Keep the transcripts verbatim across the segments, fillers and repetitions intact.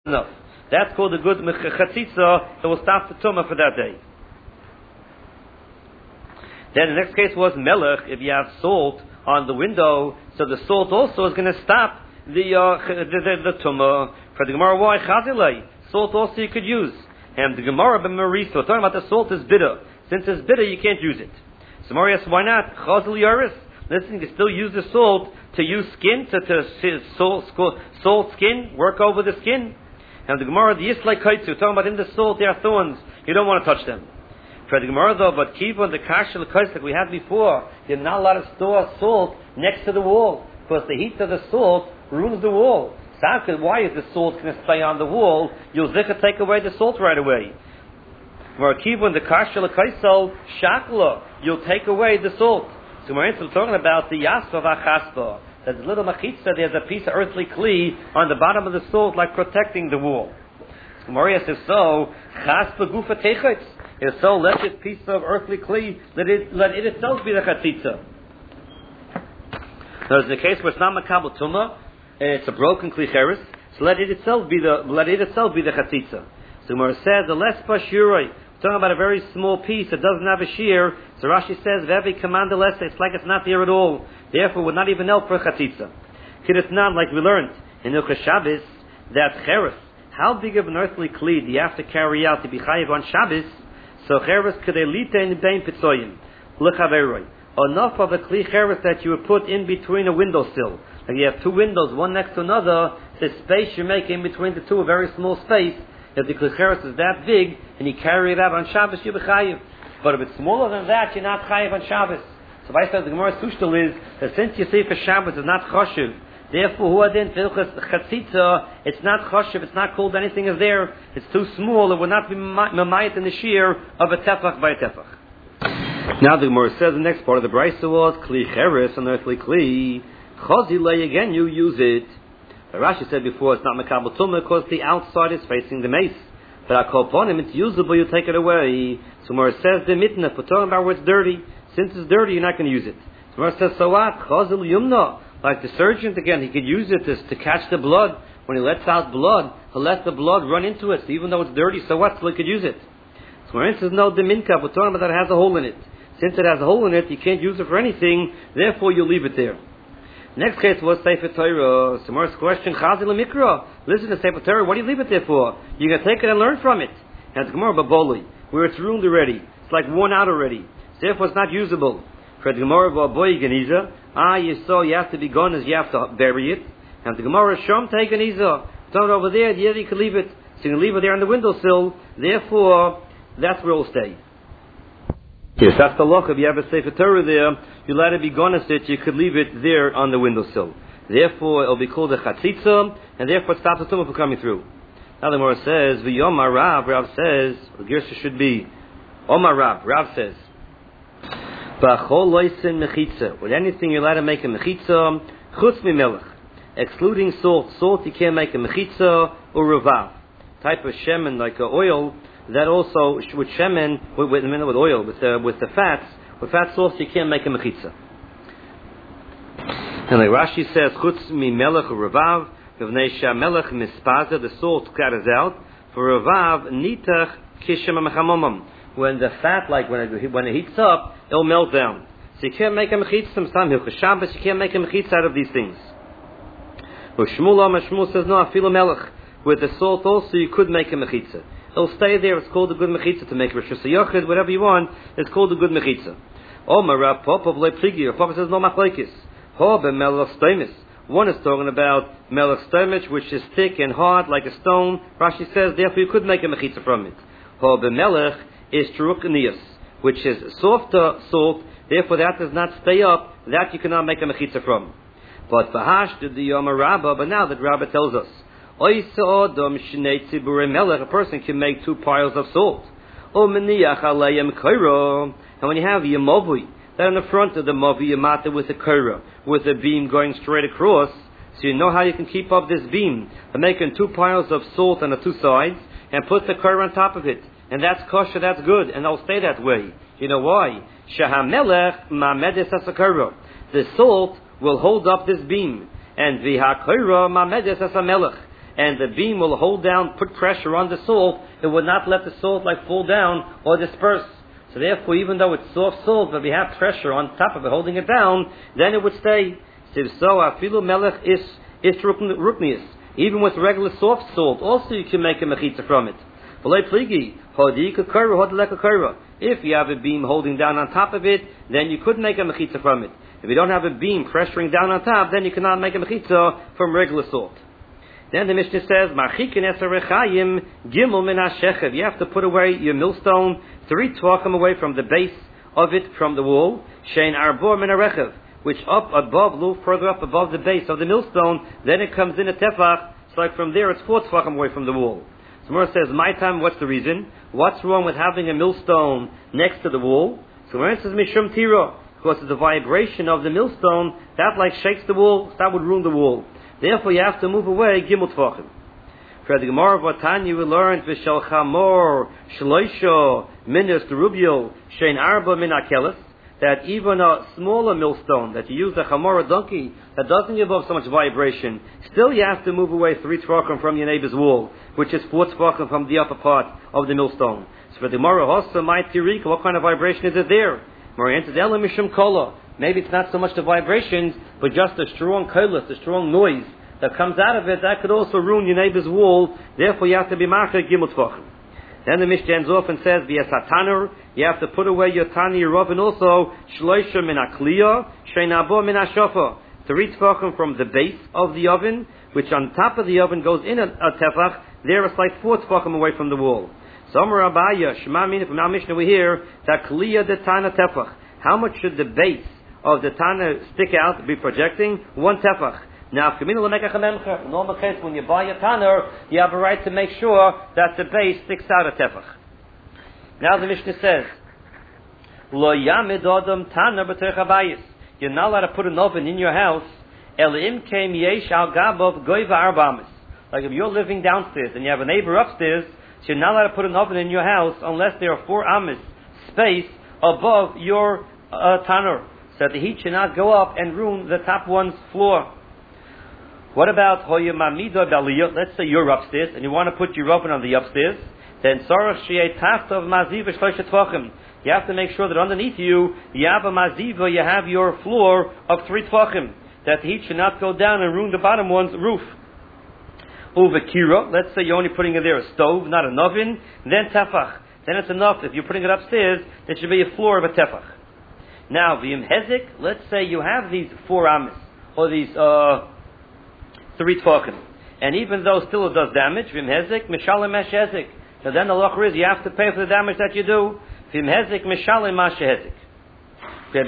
enough. That's called a good chatzitza that will stop the tumah for that day. Then the next case was melech. If you have salt on the window, so the salt also is going to stop the uh, the, the, the tumah. For the Gemara, why chazilei? Salt also you could use. And the Gemara b'mariso talking about the salt is bitter. Since it's bitter, you can't use it. So Gemara asks, why not? Chazil yaris. Listen, you still use the salt to use skin to to salt salt skin work over the skin. And the Gemara, the Yislai Kaitzu, talking about in the salt there are thorns. You don't want to touch them. For the Gemara though, but keep on the kasha l'kais like we had before, you're not allowed to store salt next to the wall because the heat of the salt ruins the wall. So why is the salt going to stay on the wall? You'll zikha take away the salt right away. Gemara keep on the kasha l'kais shakla, you'll take away the salt. So we're talking about the yasva v'achaspa. There's a little machitza, there's a piece of earthly kli on the bottom of the salt, like protecting the wall. So Maria says, so, chaspa gufa techitz. If so, let this piece of earthly kli, let it, let it itself be the chatzitza. There's the case where it's not makabel tumah, it's a broken kli cheres, so let it itself be the, let it itself be the chatzitza. So Maria says, the less pashuroi, talking about a very small piece that doesn't have a shear. So Rashi says, "Vevi commanda lesa." It's like it's not there at all. Therefore, would not even help for a chatzitza. Kidetnan, like we learned in Ilchas Shabbos, that cheres. How big of an earthly kli do you have to carry out to be chayiv on Shabbos? So cheres kedelita in bein pitzoyim lechaveroi. Enough of a kli cheres that you would put in between a windowsill. Like you have two windows, one next to another. The space you make in between the two, a very small space. If the klicheres is that big and you carry it out on Shabbos, you're chayiv. But if it's smaller than that, you're not chayiv on Shabbos. So I said the Gemara's tushtel is that since you say for Shabbos is not choshev, therefore who adin filchas chatzitza, it's not choshev, it's not called anything is there. It's too small. It would not be mamayit in the shear of a tefach by a tefach. Now the Gemara says the next part of the brayso was kli cheres, an earthly kli chazilei. Again, you use it. Rashi said before it's not makabel tumah because the outside is facing the mace. But I call upon him, it's usable, you take it away. So Gemara says the mitna, for talking about where it's dirty. Since it's dirty, you're not going to use it. So Gemara says, so what? Chazil yumna. Like the surgeon, again, he could use it to, to catch the blood. When he lets out blood, he'll let the blood run into it. So even though it's dirty, so what? So he could use it. So Gemara says, no, the minka, we're talking about that it has a hole in it. Since it has a hole in it, you can't use it for anything, therefore you leave it there. Next case was Sefer Torah. Tomorrow's question, Chazil Mikra. Listen to Sefer Torah, what do you leave it there for? You're going to take it and learn from it. And it's Gemara Baboli, where it's ruined already. It's like worn out already. Therefore it's not usable. For the Gemara Baboy Ganiza, ah, you saw you have to be gone as you have to bury it. And the Gemara Shom Take Ganiza. Throw it over there, yeah, you can leave it. So you can leave it there on the windowsill. Therefore, that's where it'll stay. Yes, that's the look. If you have a Sefer Torah there, you let it be gone as it, you could leave it there on the windowsill. Therefore, it'll be called a chatzitza, and therefore it stops the tumah from coming through. Now the Gemara says, V'yomar Rav, Rav says, the Gersa should be, Omar Rav, Rav says, B'achol loisin mechitza, with anything you're allowed to make a mechitza, chutz mimelech, excluding salt. Salt you can't make a mechitza, or ravav, type of shemen like a oil, that also with shemen, with, with, with oil, with the, with the fats, with fat sauce you can't make a mechitza. And like Rashi says, chutz mi melech ravav, v'vnei shamelech mispaza, the salt scatters out. For ravav nitach kishem mechamomam. When the fat, like when it, when it heats up, it'll melt down. So you can't make a mechitza. Sometimes Hilchos Shabbos you can't make a mechitza out of these things. But Shmuel Amar Shmuel says no, afilu melech. With the salt also you could make a mechitza. It'll stay there. It's called a good mechitza to make Rosh Hashanah, whatever you want. It's called a good mechitza. Omar Rav Papa v'lepligi. Rav Papa says no machlekes. Ho b'melech stoimis. One is talking about melech stoimish, which is thick and hard like a stone. Rashi says therefore you could make a mechitza from it. Ho b'melech is trukanias, which is softer salt. Therefore that does not stay up. That you cannot make a mechitza from. But v'hash did the Omar Rabba. But now that Rabba tells us. A person can make two piles of salt. And when you have yamavui, that in the front of the mavi you mata with a kaira, with a beam going straight across, so you know how you can keep up this beam. By making two piles of salt on the two sides, and put the kaira on top of it. And that's kosher, that's good, and it'll stay that way. You know why? Shahamelech ma'medes asakara. The salt will hold up this beam. And v'ha kaira ma'medes asamelech. and the beam will hold down, put pressure on the salt, it would not let the salt like fall down or disperse. So therefore, even though it's soft salt, but we have pressure on top of it holding it down, then it would stay. So afilu melech is is ruknius. Even with regular soft salt, also you can make a mechitza from it. If you have a beam holding down on top of it, then you could make a mechitza from it. If you don't have a beam pressuring down on top, then you cannot make a mechitza from regular salt. Then the Mishnah says, "Marchikin eser rechayim gimel min hashechev." You have to put away your millstone three tefachim away from the base of it, from the wall. Shein arbor min harechev, which up above, a little further up above the base of the millstone, then it comes in a tefach. So like from there, it's four tefachim away from the wall. So Gemara says, "My time, what's the reason? What's wrong with having a millstone next to the wall?" So Gemara says, "Mishum tira," because of the vibration of the millstone that like shakes the wall, that would ruin the wall. Therefore, you have to move away gimel tefachim. For the Gemara of Vatanya, we learned v'shel chamor shloisha minas derubio shein arba min akelis, that even a smaller millstone that you use a chamor, a donkey, that doesn't give off so much vibration, still you have to move away three tefachim from your neighbor's wall, which is four tefachim from the upper part of the millstone. So for the Gemara hossa my tirika, what kind of vibration is it there? Gemara answers ela mishum kola. Maybe it's not so much the vibrations, but just the strong kolos, the strong noise that comes out of it, that could also ruin your neighbor's wall. Therefore, you have to be marker gimel tefachim. Then the Mishnah ends off and says, "V'yas hatanur," you have to put away your tani, your oven also, shloisha min hakliya, sheinabo min hashofa, three tefachim from the base of the oven, which on top of the oven goes in a, a tefach. There it's like four tefachim away from the wall. So Amar Abaya, Shema Mina, from our Mishnah we hear that kliya de tana tefach. How much should the base of the tana stick out, be projecting? One tefach. Now, in normal case, when you buy a tanner, you have a right to make sure that the base sticks out a tefach. Now the Mishnah says, "Lo yamid adam tanner b'terech habayis." You're not allowed to put an oven in your house. El im kem yesh al gabav goyva arbamis. Like if you're living downstairs and you have a neighbor upstairs, so you're not allowed to put an oven in your house unless there are four amis space above your uh, tanner, so that the heat should not go up and ruin the top one's floor. What about hoyamamido baliyot? Let's say you're upstairs and you want to put your oven on the upstairs. Then sarach sheyei tachtov maziva shloisha tefachim. You have to make sure that underneath you, you have a maziva, you have your floor of three tefachim, that the heat should not go down and ruin the bottom one's roof. Uvekira, let's say you're only putting in there a stove, not an oven. Then tefach. Then it's enough. If you're putting it upstairs, there should be a floor of a tefach. Now, v'im hezek, let's say you have these four amis, or these, uh, three tefachim, and even though still it does damage, v'im hezek mishalim mash hezek. So then the law is you have to pay for the damage that you do. V'im hezek mishalim mash hezek. The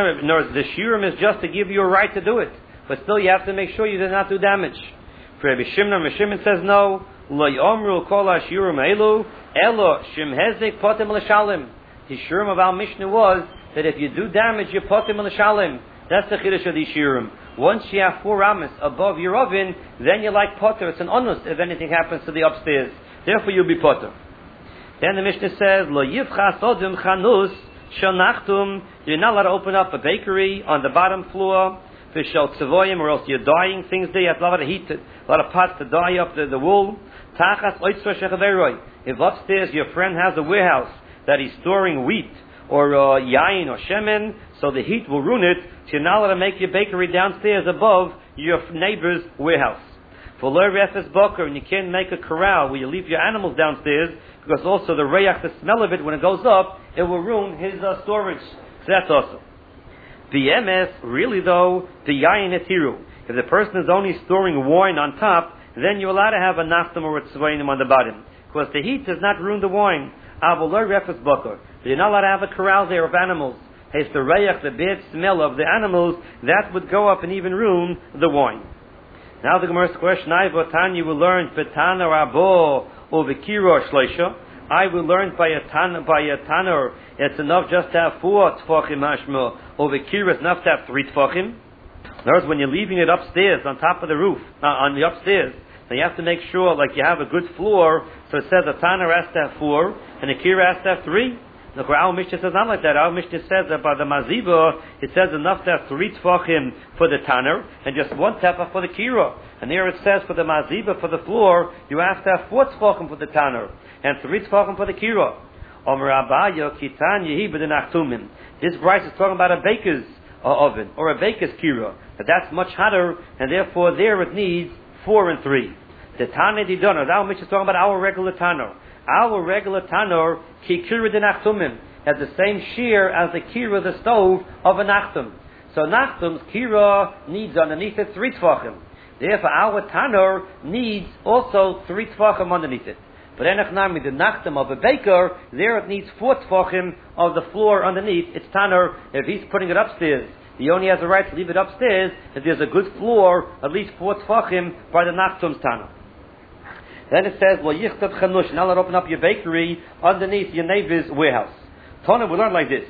shiurim is just to give you a right to do it, but still you have to make sure you do not do damage. For Rabbi Shimon, Shimon says no. Lo yomru kol hashiurim elu elo shim hezek potem l'shalim. The shiurim of our Mishnah was that if you do damage, you potem l'shalim. That's the chiddush of the shiurim. Once you have four amas above your oven, then you're like potter. It's an onus if anything happens to the upstairs. Therefore you'll be potter. Then the Mishnah says, Lo yivchas odum chanus shel nachtum. You're not allowed to open up a bakery on the bottom floor for shel tzavoyim, or else you're dyeing things there. You have a lot of heat, a lot of pots to dye up the, the wool. Tachas oitzor shechaveroi. If upstairs your friend has a warehouse that he's storing wheat or uh, yain or shemen, so the heat will ruin it. So you're not allowed to make your bakery downstairs above your neighbor's warehouse. For low refes boker, and you can't make a corral where you leave your animals downstairs, because also the reyach, the smell of it when it goes up, it will ruin his uh, storage. So that's also. The M S, really though, the yain etiru. If the person is only storing wine on top, then you're allowed to have a naftam or a tzvainim on the bottom, because the heat does not ruin the wine. Avol low refes boker. You're not allowed to have a corral there of animals. It's the reyach, the bad smell of the animals, that would go up and even ruin the wine. Now the Gemara's question, I will learn Petana Rabo or Vikiro Shleisha. I will learn by a tan by a tanner. It's enough just to have four tefachim hashma, or Vikiro is enough to have three tefachim. In other words, when you're leaving it upstairs on top of the roof, uh, on the upstairs, then you have to make sure like you have a good floor. So it says a tanner has to have four and a kira has to have three. Look, our Mishnah says not like that. Our Mishnah says that by the maziba, it says enough to have three tefachim for the tanner and just one tefach for the kira. And here it says for the maziba, for the floor, you have to have four tefachim for the tanner and three tefachim for the kira. This Bryce is talking about a baker's uh, oven or a baker's kira. But that's much hotter, and therefore there it needs four and three. The tanner didonor. Our Mishnah is talking about our regular tanner. Our regular tanor, ki kira de nachtumim, has the same shear as the kira, the stove of a nachtum. So nachtum's kira needs underneath it three tefachim. Therefore, our tanor needs also three tefachim underneath it. But enachnami, the nachtum of a baker, there it needs four tefachim of the floor underneath its tanor. If he's putting it upstairs, he only has the right to leave it upstairs. If there's a good floor, at least four tefachim by the nachtum's tanor. Then it says, well, yichtav chanush, now let open up your bakery underneath your neighbor's warehouse. Tana, we learn like this.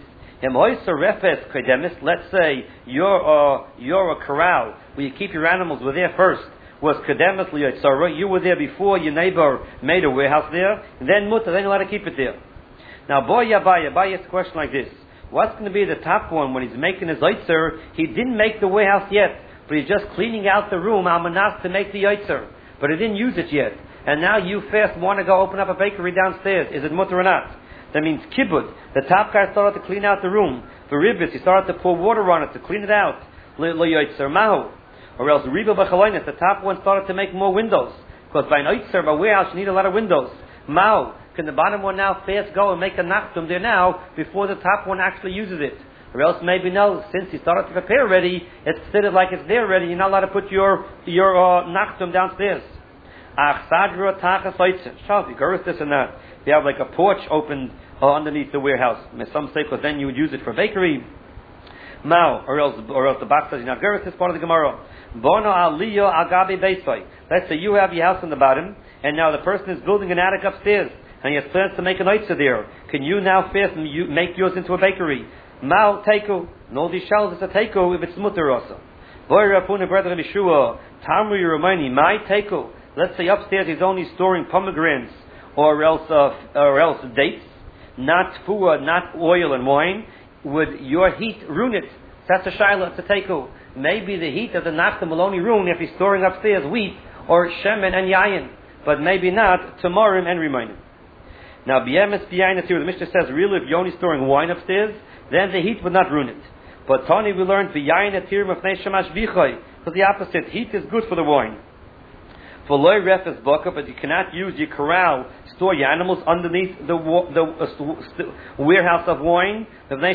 Let's say you're, uh, you're a corral where you keep your animals were there first. Was kedemis liyotzara, you were there before your neighbor made a warehouse there, and then mutter, then you let to keep it there. Now, boy yabaya, Abaya asks a question like this. What's going to be the top one when he's making his yotzer? He didn't make the warehouse yet, but he's just cleaning out the room, almanas, to make the yotzer. But he didn't use it yet. And now you first want to go open up a bakery downstairs. Is it mutter or not? That means kibbud. The top guy started to clean out the room. The ribbis, he started to pour water on it to clean it out. L'yoytzer mahu. Or else riba b'chalonis, the top one started to make more windows. Because by an oitzer, by warehouse, you need a lot of windows. Mahu. Can the bottom one now fast go and make a nachtum there now before the top one actually uses it? Or else maybe no, since he started to prepare already, it's considered like it's there already, you're not allowed to put your, your uh, nachtum downstairs. Ach, sadra tachas oitzer. Shal, you go this and that. You have like a porch opened uh, underneath the warehouse. Some say, because then you would use it for bakery. Mao, or else, or else the box says, you're not going to this part of the Gemara. Bono aliyo agabi beisai. Let's say you have your house on the bottom, and now the person is building an attic upstairs, and he has plans to make an oitzer there. Can you now fast you make yours into a bakery? Mao teiku. No, these shells it's a teiku if it's mutter also. Boy rapuna brother Yeshua. Tamri Romani, my teiku. Let's say upstairs he's only storing pomegranates or else uh, or else dates, not fuah, not oil and wine. Would your heat ruin it? That's a shaila, it's a teiku. Maybe the heat of the nachtum will only ruin if he's storing upstairs wheat or shemen and yayin, but maybe not tamarim and remaining. Now, b'yemes b'yayin, the Mishnah says, really, if you're only storing wine upstairs, then the heat would not ruin it. But Tani, we learned b'yayin atirim of shamash bichoy, because the opposite, heat is good for the wine. For loy refes baka, but you cannot use your corral, store your animals underneath the the uh, st- st- warehouse of wine,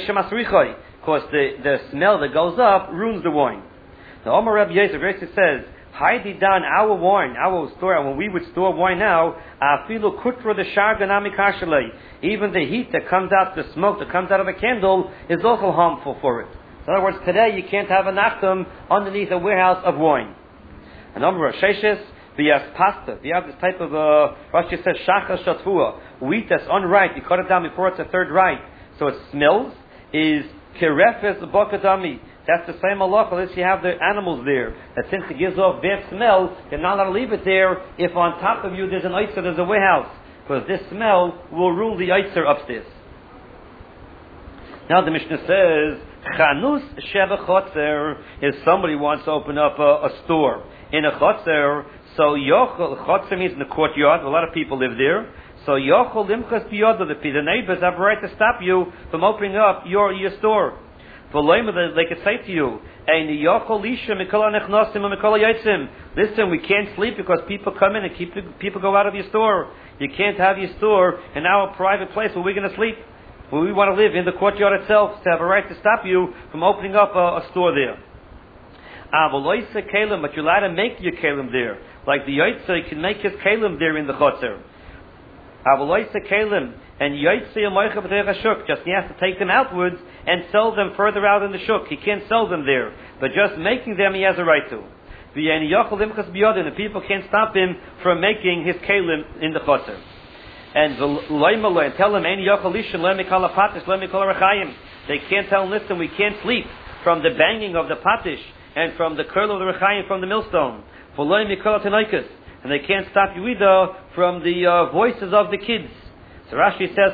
because the, the smell that goes up ruins the wine. The Omar Rabbi Yosef says, Haidi dan our wine, our store, when we would store wine now, afilu kutra the sharganami kashalei. Even the heat that comes out, the smoke that comes out of a candle, is also harmful for it. In other words, today you can't have a nachtum underneath a warehouse of wine. And Omar Rabbi Sheshes, V'yas pasta. You have this type of, uh, Rashi says, shachar shatfua. Wheat that's unripe. You cut it down before it's a third ripe. So it smells. Is kerefes bokadami. That's the same halacha unless you have the animals there. That since it gives off bad smell, you're not allowed to leave it there if on top of you there's an oitzer, there's a warehouse. Because this smell will ruin the oitzer upstairs. Now the Mishnah says, chanus sheva chotzer. If somebody wants to open up a, a store in a chotzer, so yochel, chotzer means in the courtyard, a lot of people live there. So yochel limchas biyodah, the neighbors have a right to stop you from opening up your, your store. For loyma, they could say to you, listen, we can't sleep because people come in and keep, people go out of your store. You can't have your store in our private place where we're going to sleep. Where we want to live in the courtyard itself, to have a right to stop you from opening up a, a store there. But you're allowed to make your kalim there. Like the Yotzer, you can make his kalim there in the chotzer. And Yotzer just he has to take them outwards and sell them further out in the shuk. He can't sell them there. But just making them, he has a right to. The people can't stop him from making his kalim in the chotzer. And tell him, they can't tell him, listen, we can't sleep from the banging of the patish and from the curl of the rechayim from the millstone. And they can't stop you either from the uh, voices of the kids. So Rashi says,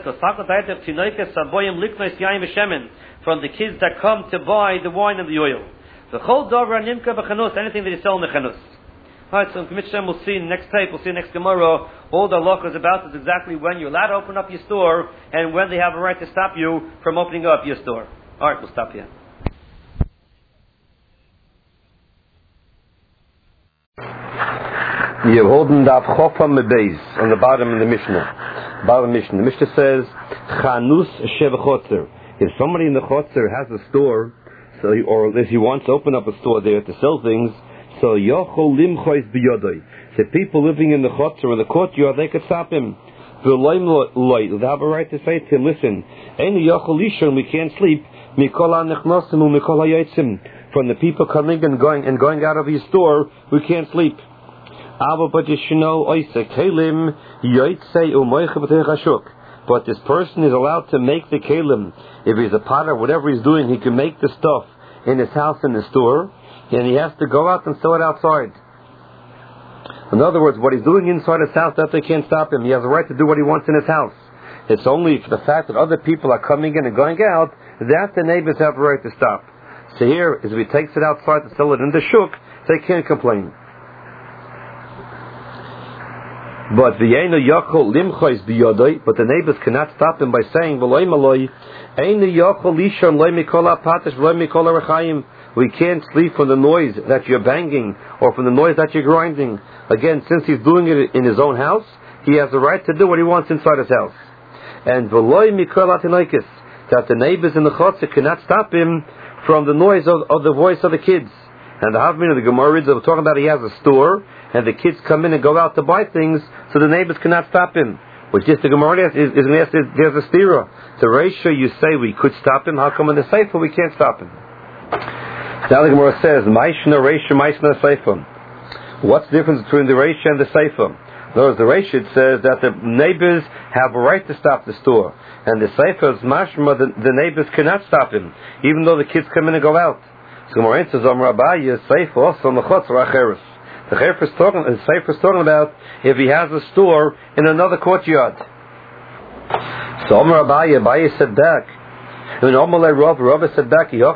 from the kids that come to buy the wine and the oil. Anything that is sold in the chanus. Alright, so in Mitzvah we'll see in the next tape, we'll see next Gemara, all the halachas about is exactly when you're allowed to open up your store and when they have a right to stop you from opening up your store. Alright, we'll stop here. You're holding the Chofa Mebeis on the bottom of the Mishnah. Bottom Mishnah. The Mishnah says, Chanus Shevachotzer. If somebody in the Chotzer has a store, so he, or if he wants to open up a store there to sell things, so Yochol Limchois Biyodoi. The people living in the Chotzer or the courtyard, they could stop him. They have a right to say to him, listen, we can't sleep. From the people coming and going and going out of his store, we can't sleep. But this person is allowed to make the kelim. If he's a potter, whatever he's doing, he can make the stuff in his house, in his store, and he has to go out and sell it outside. In other words, what he's doing inside his house, that they can't stop him. He has a right to do what he wants in his house. It's only for the fact that other people are coming in and going out that the neighbors have a right to stop. So here, as he takes it outside to sell it in the shuk, they can't complain. But v'yeinu yachol limchois biyodoi, but the neighbors cannot stop him by saying v'loy maloi, einu yachol lishon loy mikol ha'patish v'loy mikol ha'rechayim. We can't sleep from the noise that you're banging or from the noise that you're grinding. Again, since he's doing it in his own house, he has the right to do what he wants inside his house. And v'loy mikol ha'tinoikis, that the neighbors in the chotzer cannot stop him from the noise of, of the voice of the kids. And the Havmin of the Gemara is talking about he has a store, and the kids come in and go out to buy things, so the neighbors cannot stop him. Which is the Gemara is, is, is, is there's a stira. The ratio you say we could stop him, how come in the Sefer we can't stop him? Now the Gemara says, Maishna ratio, Maishna Sefer. What's the difference between the ratio and the Sefer? In other words, the ratio says that the neighbors have a right to stop the store. And the Sefer is mashma, the, the neighbors cannot stop him, even though the kids come in and go out. So Gemara answers, Amar Abaye, Sefer also on the Chotzer Acheres. The Sefer is talking, the Sefer is talking about if he has a store in another courtyard. So Amar Abaye, Abaye said back, when Amalei Rav, Rav said back,